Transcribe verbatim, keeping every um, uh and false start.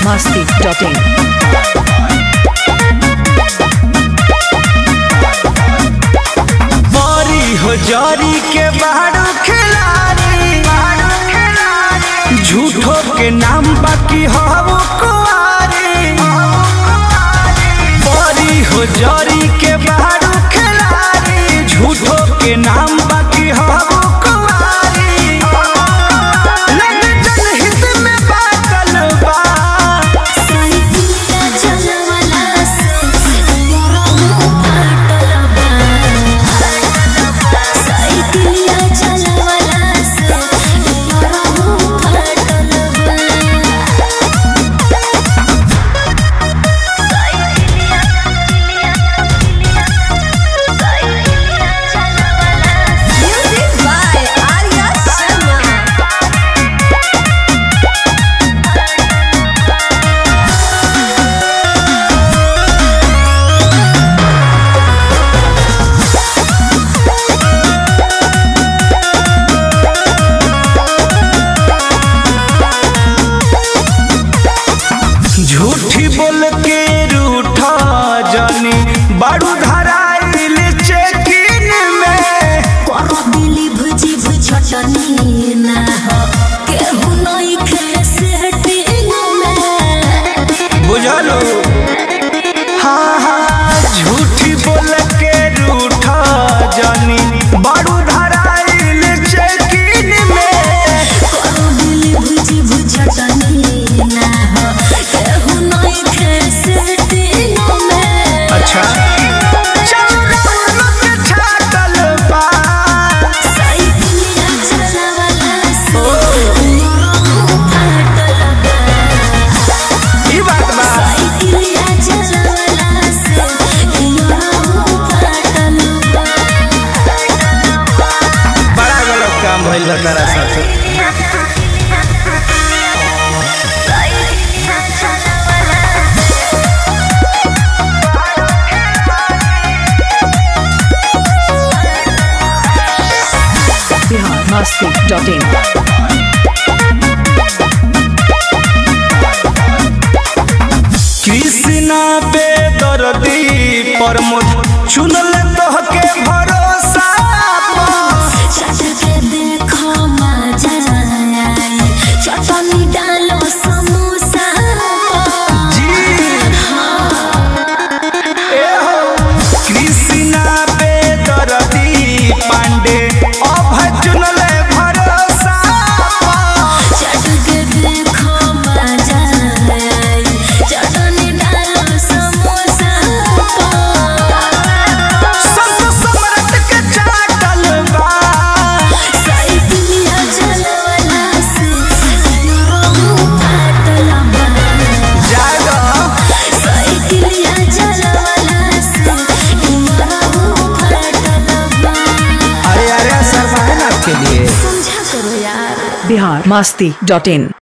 masti dot in. बारी हो जारी के बाड़ू खिलाड़ी, झूठो के नाम बाकी हो कुआरी। बारी हो जारी के बाड़ू खिलाड़ी, झूठो के नाम बाकी हो कुआरी। लग जनहित में बाटल बा, झूठी बोल के रूठा जानी बाड़ू धराइल चेकिन में। करो दिली भुजी भुछटनी ना हो केहू नहीं खे सेटिंग में। बुझलो हाँ हाँ, झूठी बोल के रूठा जानी बाड़ू धराइल चेकिन में। करो दिली भुजी भुछटनी ना हो केहू नहीं खे सेटिंग में। अच्छा चौराहा पे छातल बा, साइकिलिया चलावला से मोरो फाटल बा। ई बात बा। साइकिलिया चलावला से मोरो फाटल बा। बड़ा गलत काम भइल बा तारा साथे। Bihar masti dot in. Krishna बेदर्दी प्रमोद चुनल तोहके भरोसा पर। चट के देखो मजा आई, चटनी डालो समोसा पर। जी ए हो कृष्णा बेदर्दी पांडे अभय चुनल भरोसा पर। चट के देखो मजा आई, चटनी डालो समोसा पर। संत सम्राट के चाटल बा, साइकिलिया चलावला से मोरो फाटल बा। जागा साइकिलिया चलावला से मोरो फाटल बा। अरे अरे सर है ना आपके लिए। समझा करो यार। Bihar masti dot in.